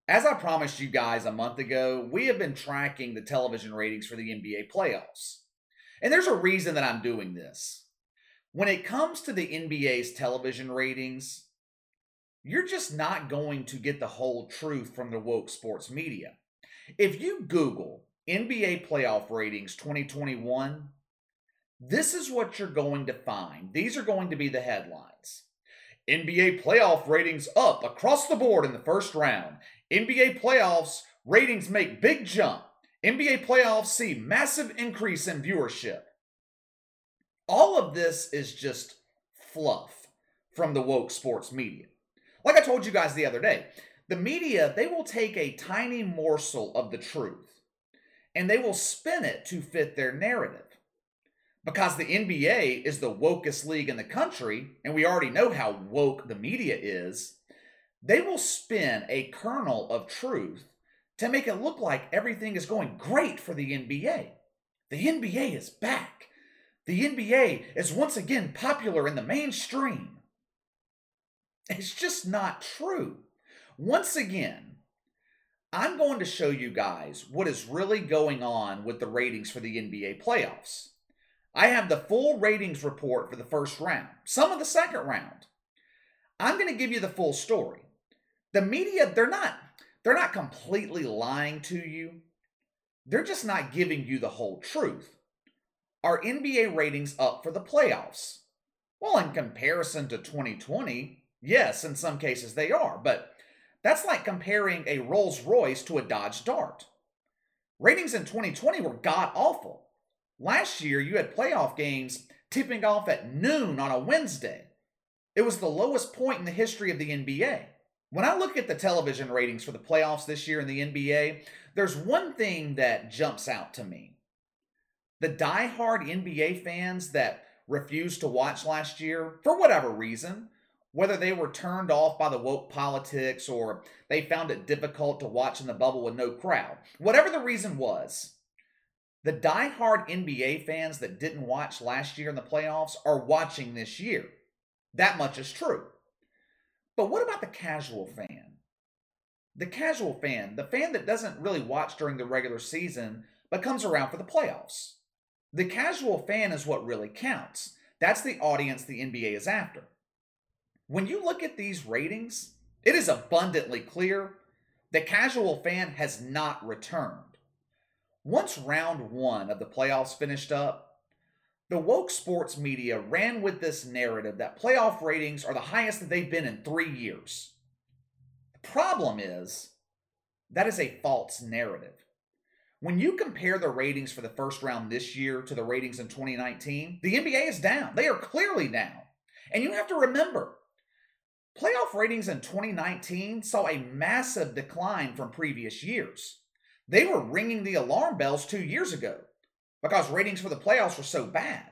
As I promised you guys a month ago, we have been tracking the television ratings for the NBA playoffs. And there's a reason that I'm doing this. When it comes to the NBA's television ratings, you're just not going to get the whole truth from the woke sports media. If you Google NBA playoff ratings 2021, this is what you're going to find. These are going to be the headlines. NBA playoff ratings up across the board in the first round. NBA playoffs ratings make big jump. NBA playoffs see massive increase in viewership. All of this is just fluff from the woke sports media. Like I told you guys the other day, the media, they will take a tiny morsel of the truth and they will spin it to fit their narrative. Because the NBA is the wokest league in the country, and we already know how woke the media is, they will spin a kernel of truth to make it look like everything is going great for the NBA. The NBA is back. The NBA is once again popular in the mainstream. It's just not true. Once again, I'm going to show you guys what is really going on with the ratings for the NBA playoffs. I have the full ratings report for the first round, some of the second round. I'm going to give you the full story. The media, they're not completely lying to you. They're just not giving you the whole truth. Are NBA ratings up for the playoffs? Well, in comparison to 2020, yes, in some cases they are, but that's like comparing a Rolls Royce to a Dodge Dart. Ratings in 2020 were god-awful. Last year, you had playoff games tipping off at noon on a Wednesday. It was the lowest point in the history of the NBA. When I look at the television ratings for the playoffs this year in the NBA, there's one thing that jumps out to me. The die-hard NBA fans that refused to watch last year, for whatever reason, whether they were turned off by the woke politics or they found it difficult to watch in the bubble with no crowd, whatever the reason was, the die-hard NBA fans that didn't watch last year in the playoffs are watching this year. That much is true. But what about the casual fan? The casual fan, the fan that doesn't really watch during the regular season but comes around for the playoffs. The casual fan is what really counts. That's the audience the NBA is after. When you look at these ratings, it is abundantly clear the casual fan has not returned. Once round one of the playoffs finished up, the woke sports media ran with this narrative that playoff ratings are the highest that they've been in 3 years. The problem is, that is a false narrative. When you compare the ratings for the first round this year to the ratings in 2019, the NBA is down. They are clearly down. And you have to remember, playoff ratings in 2019 saw a massive decline from previous years. They were ringing the alarm bells 2 years ago because ratings for the playoffs were so bad.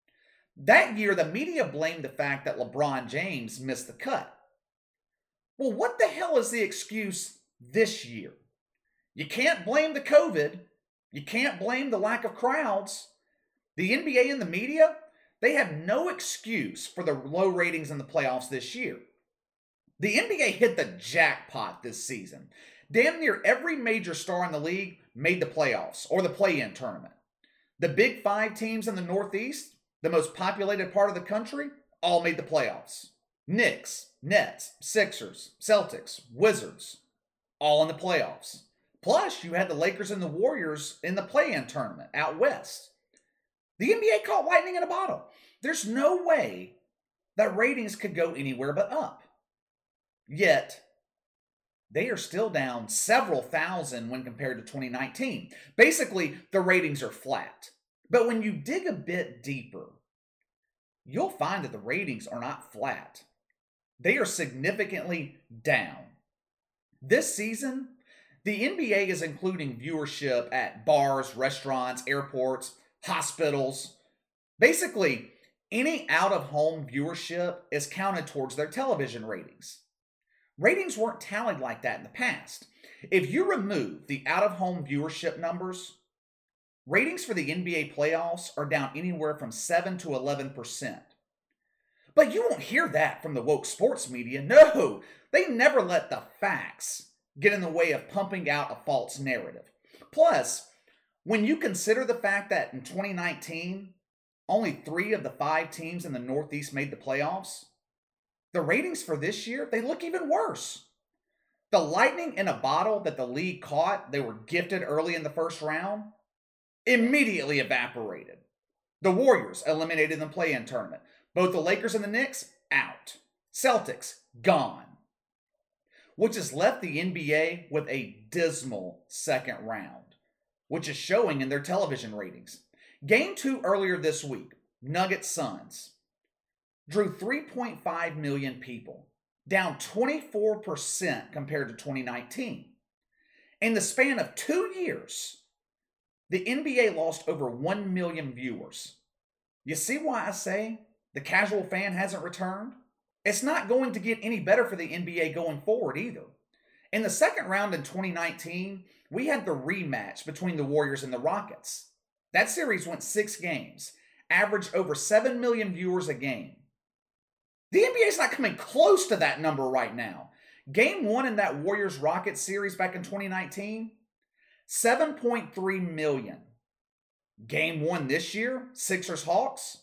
That year, the media blamed the fact that LeBron James missed the cut. Well, what the hell is the excuse this year? You can't blame the COVID. You can't blame the lack of crowds. The NBA and the media, they have no excuse for the low ratings in the playoffs this year. The NBA hit the jackpot this season. Damn near every major star in the league made the playoffs or the play-in tournament. The big 5 teams in the Northeast, the most populated part of the country, all made the playoffs. Knicks, Nets, Sixers, Celtics, Wizards, all in the playoffs. Plus, you had the Lakers and the Warriors in the play-in tournament out west. The NBA caught lightning in a bottle. There's no way that ratings could go anywhere but up. Yet, they are still down several thousand when compared to 2019. Basically, the ratings are flat. But when you dig a bit deeper, you'll find that the ratings are not flat. They are significantly down. This season, the NBA is including viewership at bars, restaurants, airports, hospitals. Basically, any out-of-home viewership is counted towards their television ratings. Ratings weren't tallied like that in the past. If you remove the out-of-home viewership numbers, ratings for the NBA playoffs are down anywhere from 7 to 11%. But you won't hear that from the woke sports media. No, they never let the facts get in the way of pumping out a false narrative. Plus, when you consider the fact that in 2019, only 3 of the 5 teams in the Northeast made the playoffs, the ratings for this year, they look even worse. The lightning in a bottle that the league caught, they were gifted early in the first round, immediately evaporated. The Warriors eliminated in the play-in tournament. Both the Lakers and the Knicks, out. Celtics, gone. Which has left the NBA with a dismal second round, which is showing in their television ratings. Game 2 earlier this week, Nuggets Suns, drew 3.5 million people, down 24% compared to 2019. In the span of 2 years, the NBA lost over 1 million viewers. You see why I say the casual fan hasn't returned? It's not going to get any better for the NBA going forward either. In the second round in 2019, we had the rematch between the Warriors and the Rockets. That series went 6 games, averaged over 7 million viewers a game. The NBA is not coming close to that number right now. Game 1 in that Warriors-Rockets series back in 2019, 7.3 million. Game 1 this year, Sixers-Hawks,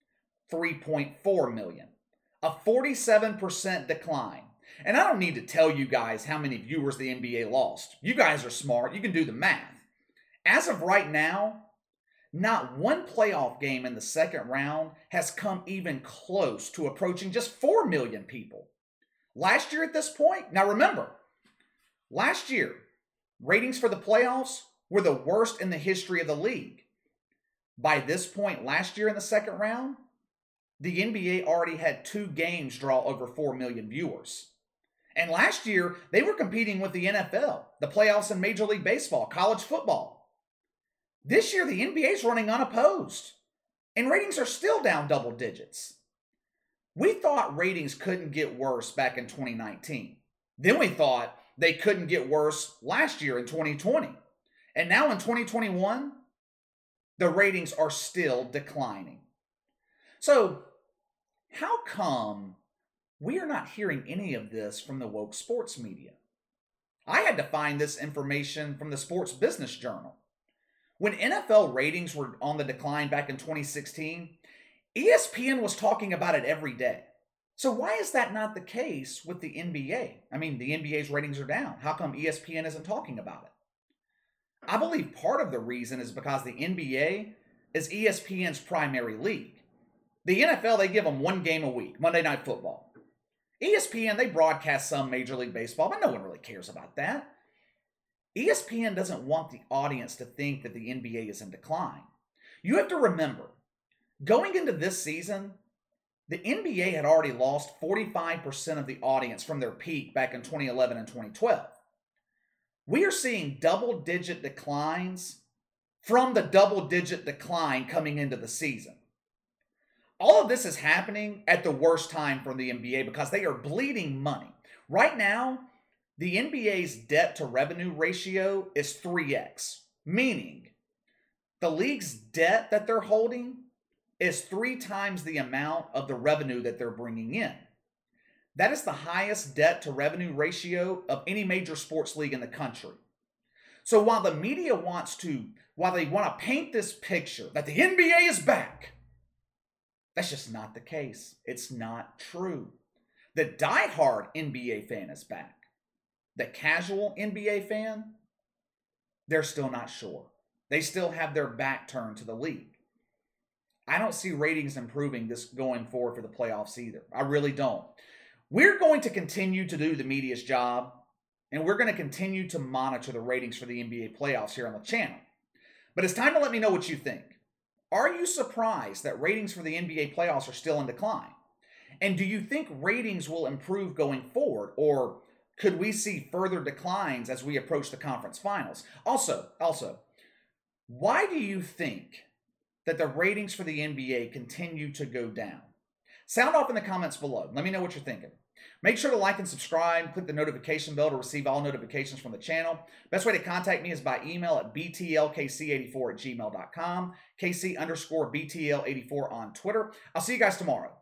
3.4 million. A 47% decline. And I don't need to tell you guys how many viewers the NBA lost. You guys are smart. You can do the math. As of right now, not one playoff game in the second round has come even close to approaching just 4 million people. Last year at this point, now remember, last year, ratings for the playoffs were the worst in the history of the league. By this point last year in the second round, the NBA already had 2 games draw over 4 million viewers. And last year, they were competing with the NFL, the playoffs in Major League Baseball, college football. This year, the NBA is running unopposed, and ratings are still down double digits. We thought ratings couldn't get worse back in 2019. Then we thought they couldn't get worse last year in 2020. And now in 2021, the ratings are still declining. So, how come we are not hearing any of this from the woke sports media? I had to find this information from the Sports Business Journal. When NFL ratings were on the decline back in 2016, ESPN was talking about it every day. So why is that not the case with the NBA? I mean, the NBA's ratings are down. How come ESPN isn't talking about it? I believe part of the reason is because the NBA is ESPN's primary league. The NFL, they give them 1 game a week, Monday Night Football. ESPN, they broadcast some Major League Baseball, but no one really cares about that. ESPN doesn't want the audience to think that the NBA is in decline. You have to remember, going into this season, the NBA had already lost 45% of the audience from their peak back in 2011 and 2012. We are seeing double-digit declines from the double-digit decline coming into the season. All of this is happening at the worst time for the NBA because they are bleeding money. Right now, the NBA's debt to revenue ratio is 3x, meaning the league's debt that they're holding is 3 times the amount of the revenue that they're bringing in. That is the highest debt to revenue ratio of any major sports league in the country. So while the media wants to paint this picture that the NBA is back, that's just not the case. It's not true. The diehard NBA fan is back. The casual NBA fan, they're still not sure. They still have their back turned to the league. I don't see ratings improving this going forward for the playoffs either. I really don't. We're going to continue to do the media's job, and we're going to continue to monitor the ratings for the NBA playoffs here on the channel. But it's time to let me know what you think. Are you surprised that ratings for the NBA playoffs are still in decline? And do you think ratings will improve going forward, or could we see further declines as we approach the conference finals? Also, why do you think that the ratings for the NBA continue to go down? Sound off in the comments below. Let me know what you're thinking. Make sure to like and subscribe. Click the notification bell to receive all notifications from the channel. Best way to contact me is by email at btlkc84@gmail.com, KC_BTL84 on Twitter. I'll see you guys tomorrow.